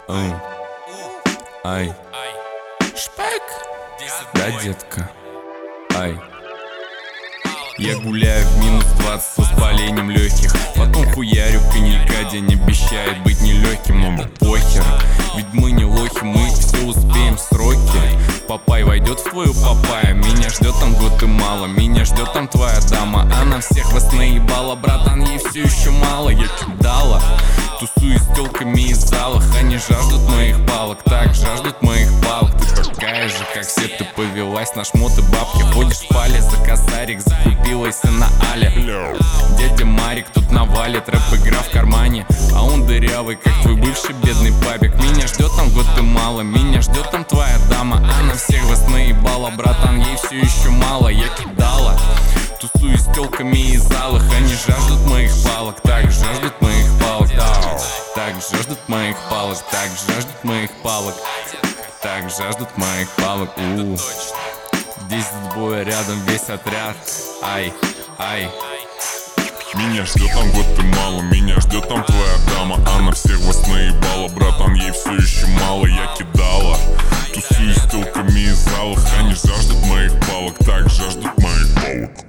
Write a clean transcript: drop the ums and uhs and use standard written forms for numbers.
Ай, шпек, да, детка, ай. Я гуляю в минус 20 с воспалением легких. Потом хуярю коньяка, день обещает быть нелегким. Но похер, ведь мы не лохи, мы все успеем в сроки. Папай войдет в твою папайя, меня ждет там год и мало. Меня ждет там твоя дама, она всех вас наебала. Братан, ей все еще мало, я кидала. Тусуюсь с телками из залах, они жаждут моих палок, так жаждут моих палок. Ты такая же, как все, ты повелась на шмоты бабки. Ходишь в пале за косарик, закупилась на Але. Дядя Марик тут навалит, рэп-игра в кармане, а он дырявый, как твой бывший бедный папик. Меня ждет там год и мало, меня ждет там твоя дама, она всех вас наебала. Братан, ей все еще мало, я кидала. Тусуюсь с телками из залах, они жаждут моих палок, так жаждут моих палок. Так жаждут моих палок, так жаждут моих палок, так жаждут моих палок. 10 боя рядом весь отряд. Ай, ай. Меня ждет там год и мало, меня ждет там твоя дама, она всех вас наебала. Братан, ей все еще мало, я кидала. Тусуюсь с телками из залах, они жаждут моих палок, так жаждут моих палок.